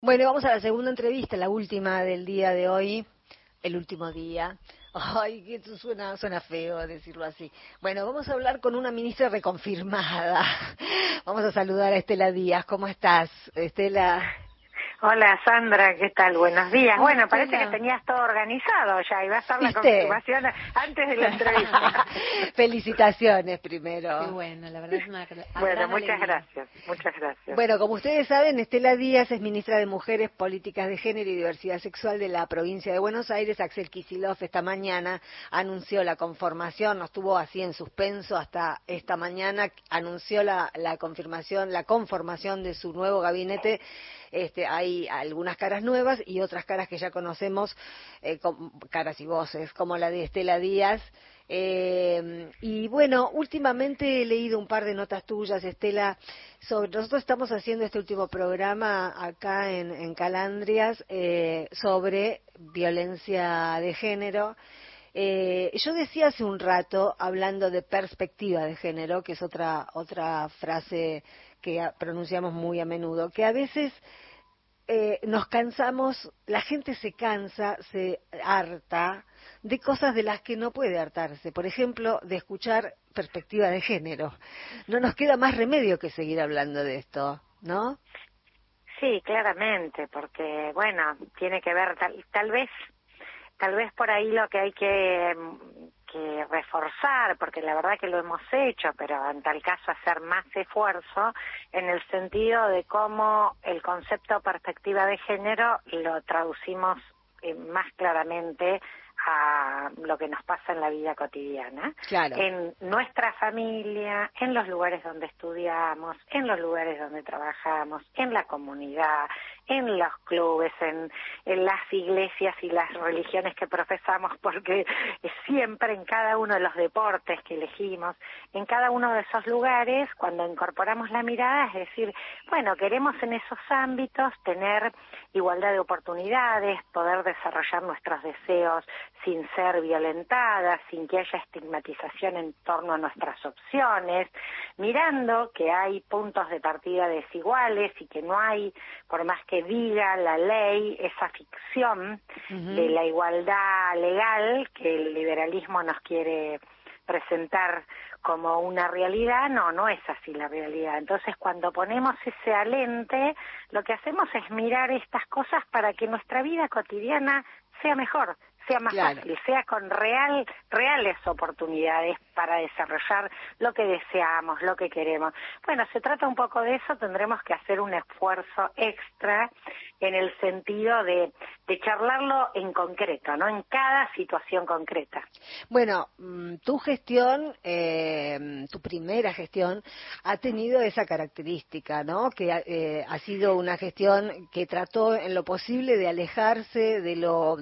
Bueno, vamos a la segunda entrevista, la última del día de hoy, el último día. Ay, que esto suena feo decirlo así. Bueno, vamos a hablar con una ministra reconfirmada. Vamos a saludar a Estela Díaz. ¿Cómo estás, Estela? Hola Sandra, ¿qué tal? Buenos días. Hola, Bueno, Estela. parece que tenías todo organizado ya, iba a estar la ¿Viste? confirmación antes de la entrevista. Felicitaciones primero. Qué bueno, la verdad es una Bueno, gran muchas alegría. gracias. Bueno, como ustedes saben, Estela Díaz es ministra de Mujeres, Políticas de Género y Diversidad Sexual de la provincia de Buenos Aires. Axel Kicillof esta mañana anunció la conformación, no estuvo así en suspenso hasta esta mañana, anunció la conformación de su nuevo gabinete. Hay algunas caras nuevas y otras caras que ya conocemos, caras y voces, como la de Estela Díaz. Y bueno, últimamente he leído un par de notas tuyas, Estela, nosotros estamos haciendo este último programa acá en Calandrias sobre violencia de género. Yo decía hace un rato, hablando de perspectiva de género, que es otra frase que pronunciamos muy a menudo, que a veces nos cansamos, la gente se cansa, se harta de cosas de las que no puede hartarse. Por ejemplo, de escuchar perspectiva de género. No nos queda más remedio que seguir hablando de esto, ¿no? Sí, claramente, porque bueno, tiene que ver tal vez por ahí lo que hay que reforzar, porque la verdad que lo hemos hecho, pero en tal caso hacer más esfuerzo en el sentido de cómo el concepto perspectiva de género lo traducimos más claramente a lo que nos pasa en la vida cotidiana, Claro. En nuestra familia, en los lugares donde estudiamos, en los lugares donde trabajamos, en la comunidad, en los clubes, en las iglesias y las religiones que profesamos, porque siempre en cada uno de los deportes que elegimos, en cada uno de esos lugares, cuando incorporamos la mirada, es decir, bueno, queremos en esos ámbitos tener igualdad de oportunidades, poder desarrollar nuestros deseos sin ser violentadas, sin que haya estigmatización en torno a nuestras opciones, mirando que hay puntos de partida desiguales y que no hay, por más que diga la ley, esa ficción de la igualdad legal que el liberalismo nos quiere presentar como una realidad, no es así la realidad. Entonces, cuando ponemos ese alente, lo que hacemos es mirar estas cosas para que nuestra vida cotidiana sea mejor, sea más fácil, sea con reales oportunidades para desarrollar lo que deseamos, lo que queremos. Bueno, se trata un poco de eso, tendremos que hacer un esfuerzo extra en el sentido de charlarlo en concreto, ¿no? En cada situación concreta. Bueno, tu gestión, tu primera gestión, ha tenido esa característica, ¿no? Que ha sido una gestión que trató en lo posible de alejarse de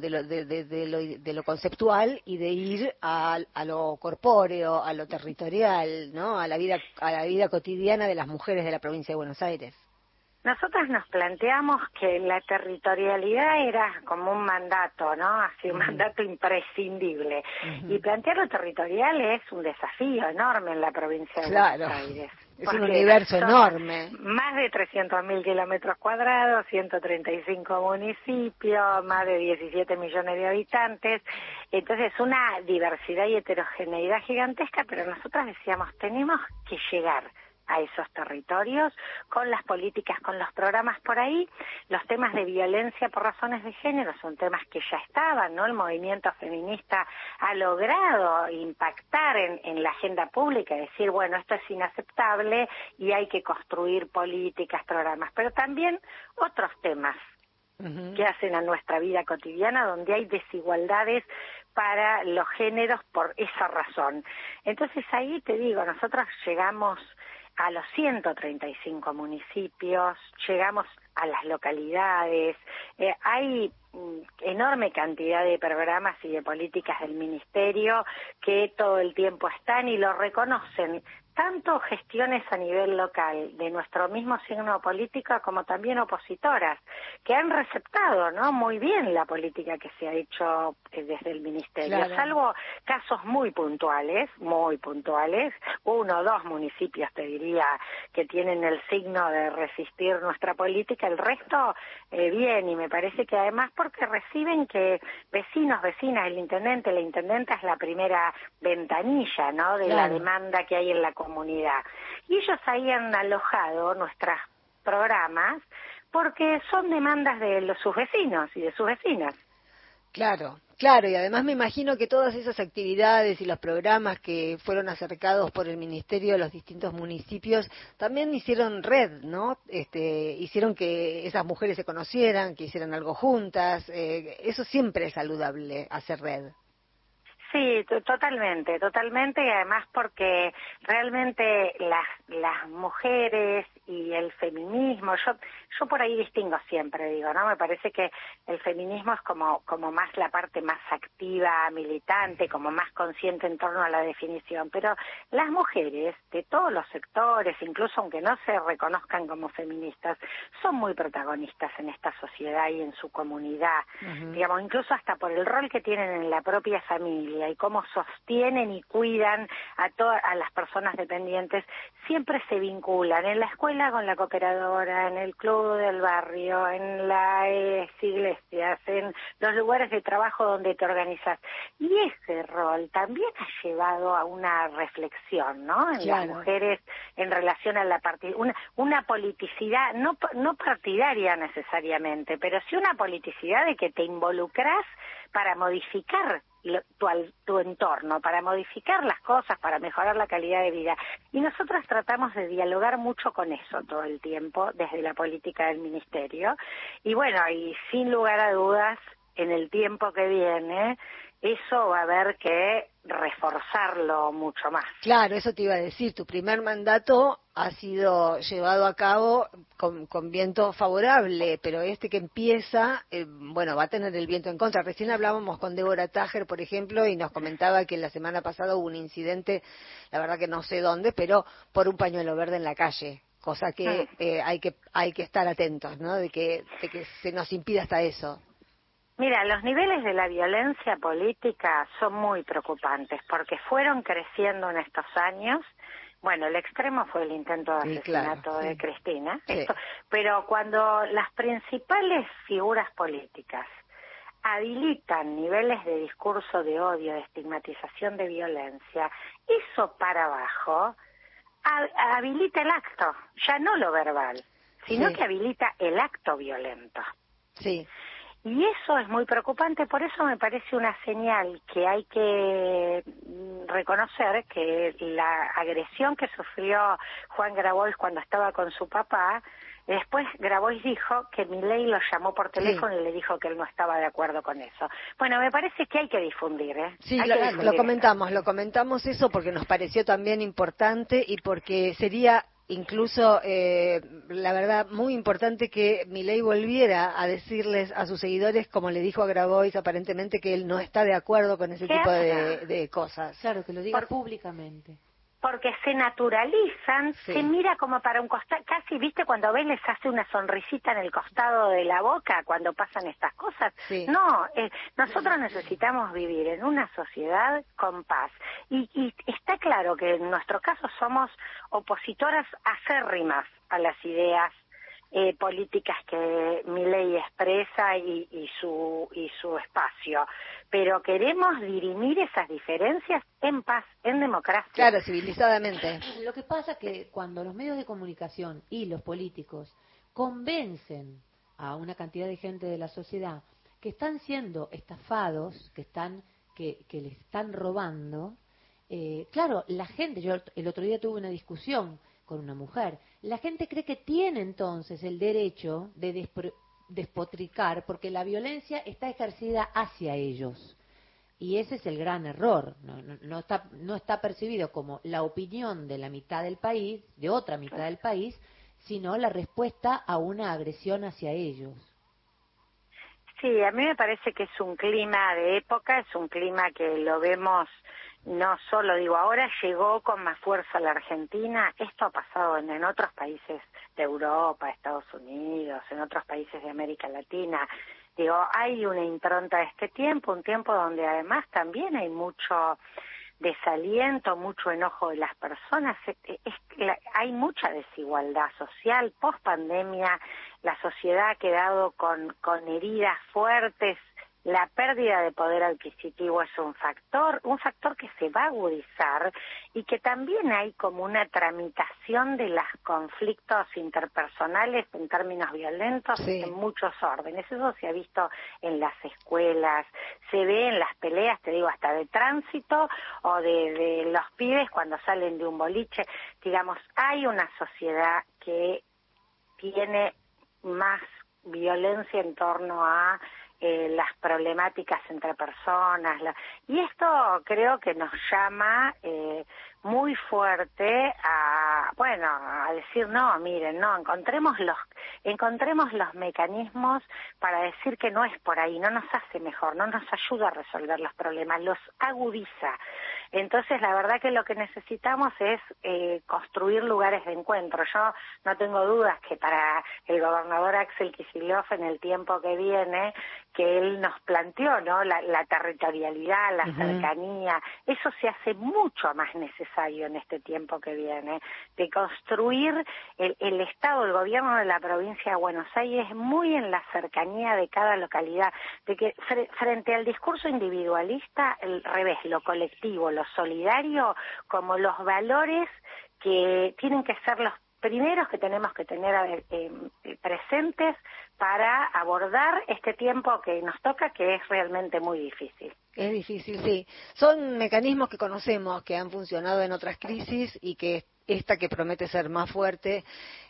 lo conceptual y de ir a lo corpóreo, a lo territorial, ¿no? A la vida cotidiana de las mujeres de la provincia de Buenos Aires. Nosotras nos planteamos que la territorialidad era como un mandato, ¿no? Así un mandato imprescindible. Y plantear lo territorial es un desafío enorme en la provincia de Buenos Aires. Es un universo enorme. Más de 300.000 kilómetros cuadrados, 135 municipios, más de 17 millones de habitantes. Entonces, una diversidad y heterogeneidad gigantesca, pero nosotras decíamos, tenemos que llegar a esos territorios, con las políticas, con los programas por ahí. Los temas de violencia por razones de género son temas que ya estaban, ¿no? El movimiento feminista ha logrado impactar en la agenda pública, decir, bueno, esto es inaceptable y hay que construir políticas, programas, pero también otros temas que hacen a nuestra vida cotidiana, donde hay desigualdades para los géneros por esa razón. Entonces ahí te digo, nosotros llegamos a los 135 municipios, llegamos a las localidades, hay enorme cantidad de programas y de políticas del Ministerio que todo el tiempo están y lo reconocen tanto gestiones a nivel local de nuestro mismo signo político como también opositoras, que han receptado, ¿no?, muy bien la política que se ha hecho desde el Ministerio, Claro. salvo casos muy puntuales, 1 o 2 municipios, te diría, que tienen el signo de resistir nuestra política, el resto bien, y me parece que además porque reciben que vecinos, vecinas, el intendente, la intendenta es la primera ventanilla, ¿no?, de la demanda que hay en la comunidad. Y ellos ahí han alojado nuestros programas porque son demandas de sus vecinos y de sus vecinas. Claro, y además me imagino que todas esas actividades y los programas que fueron acercados por el Ministerio a los distintos municipios también hicieron red, ¿no? Hicieron que esas mujeres se conocieran, que hicieran algo juntas. Eso siempre es saludable, hacer red. Sí, totalmente, y además porque realmente las mujeres y el feminismo, yo por ahí distingo siempre, digo, ¿no? Me parece que el feminismo es como más la parte más activa, militante, como más consciente en torno a la definición, pero las mujeres de todos los sectores, incluso aunque no se reconozcan como feministas, son muy protagonistas en esta sociedad y en su comunidad, digamos, incluso hasta por el rol que tienen en la propia familia y cómo sostienen y cuidan a las personas dependientes, siempre se vinculan en la escuela con la cooperadora, en el club del barrio, en las iglesias, en los lugares de trabajo donde te organizas. Y ese rol también ha llevado a una reflexión, ¿no?, en las mujeres en relación a una politicidad, no partidaria necesariamente, pero sí una politicidad de que te involucras para modificar tu entorno, para modificar las cosas, para mejorar la calidad de vida. Y nosotros tratamos de dialogar mucho con eso todo el tiempo, desde la política del Ministerio. Y bueno, y sin lugar a dudas, en el tiempo que viene, eso va a haber que reforzarlo mucho más. Claro, eso te iba a decir, tu primer mandato ha sido llevado a cabo con viento favorable, pero este que empieza, bueno, va a tener el viento en contra. Recién hablábamos con Débora Tájer, por ejemplo, y nos comentaba que la semana pasada hubo un incidente, la verdad que no sé dónde, pero por un pañuelo verde en la calle, cosa que hay que estar atentos, ¿no?, de que se nos impida hasta eso. Mira, los niveles de la violencia política son muy preocupantes porque fueron creciendo en estos años. Bueno, el extremo fue el intento de asesinato de Cristina, pero cuando las principales figuras políticas habilitan niveles de discurso de odio, de estigmatización, de violencia, eso para abajo habilita el acto, ya no lo verbal, sino que habilita el acto violento. Sí. Y eso es muy preocupante, por eso me parece una señal que hay que reconocer que la agresión que sufrió Juan Grabois cuando estaba con su papá, después Grabois dijo que Milei lo llamó por teléfono y le dijo que él no estaba de acuerdo con eso. Bueno, me parece que hay que difundir, ¿eh? Sí, lo comentamos eso porque nos pareció también importante y porque sería incluso, la verdad, muy importante que Milei volviera a decirles a sus seguidores, como le dijo a Grabois, aparentemente, que él no está de acuerdo con ese tipo de cosas. Claro, que lo diga públicamente. Porque se naturalizan, se mira como para un costado, casi, viste, cuando ves les hace una sonrisita en el costado de la boca cuando pasan estas cosas. No, nosotros necesitamos vivir en una sociedad con paz. Y está claro que en nuestro caso somos opositoras acérrimas a las ideas políticas que Milei expresa y su espacio, pero queremos dirimir esas diferencias en paz, en democracia. Claro, civilizadamente. Lo que pasa que cuando los medios de comunicación y los políticos convencen a una cantidad de gente de la sociedad que están siendo estafados, que les están robando, claro, la gente, yo el otro día tuve una discusión con una mujer, la gente cree que tiene entonces el derecho de despotricar porque la violencia está ejercida hacia ellos. Y ese es el gran error, no está percibido como la opinión de la mitad del país, de otra mitad del país, sino la respuesta a una agresión hacia ellos. Sí, a mí me parece que es un clima de época, es un clima que lo vemos no solo, digo, ahora llegó con más fuerza a la Argentina, esto ha pasado en otros países de Europa, Estados Unidos, en otros países de América Latina. Digo, hay una impronta de este tiempo, un tiempo donde además también hay mucho desaliento, mucho enojo de las personas, hay mucha desigualdad social. Post pandemia la sociedad ha quedado con heridas fuertes. La pérdida de poder adquisitivo es un factor que se va a agudizar, y que también hay como una tramitación de los conflictos interpersonales en términos violentos en muchos órdenes. Eso se ha visto en las escuelas, se ve en las peleas, te digo, hasta de tránsito o de los pibes cuando salen de un boliche. Digamos, hay una sociedad que tiene más violencia en torno a las problemáticas entre personas, y esto creo que nos llama muy fuerte a decir, no, miren, no, encontremos los mecanismos para decir que no es por ahí, no nos hace mejor, no nos ayuda a resolver los problemas, los agudiza. Entonces, la verdad que lo que necesitamos es construir lugares de encuentro. Yo no tengo dudas que para el gobernador Axel Kicillof, en el tiempo que viene, que él nos planteó, ¿no? La territorialidad, la cercanía, eso se hace mucho más necesario en este tiempo que viene, de construir el Estado, el gobierno de la provincia de Buenos Aires muy en la cercanía de cada localidad, de que frente al discurso individualista, el revés, lo colectivo, lo solidario, como los valores que tienen que ser los primeros que tenemos que tener presentes para abordar este tiempo que nos toca, que es realmente muy difícil. Es difícil, sí. Son mecanismos que conocemos, que han funcionado en otras crisis, y que esta que promete ser más fuerte,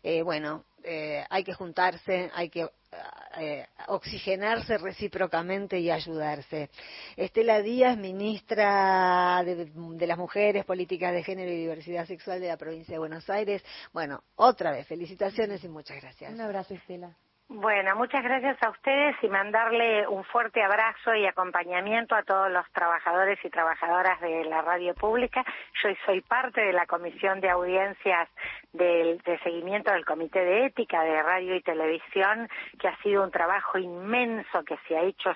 hay que juntarse, hay que oxigenarse recíprocamente y ayudarse. Estela Díaz, ministra de las Mujeres, Políticas de Género y Diversidad Sexual de la Provincia de Buenos Aires. Bueno, otra vez, felicitaciones y muchas gracias. Un abrazo, Estela. Bueno, muchas gracias a ustedes, y mandarle un fuerte abrazo y acompañamiento a todos los trabajadores y trabajadoras de la radio pública. Yo soy parte de la Comisión de Audiencias de seguimiento del Comité de Ética de Radio y Televisión, que ha sido un trabajo inmenso que se ha hecho.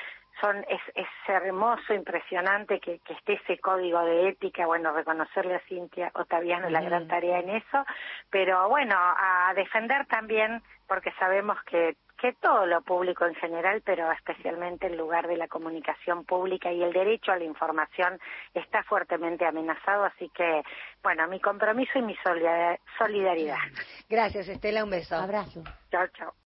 Es hermoso, impresionante que esté ese código de ética. Bueno, reconocerle a Cintia Ottaviano la gran tarea en eso, pero bueno, a defender también, porque sabemos que todo lo público en general, pero especialmente el lugar de la comunicación pública y el derecho a la información está fuertemente amenazado, así que, bueno, mi compromiso y mi solidaridad. Gracias, Estela, un beso. Abrazo. Chao, chao.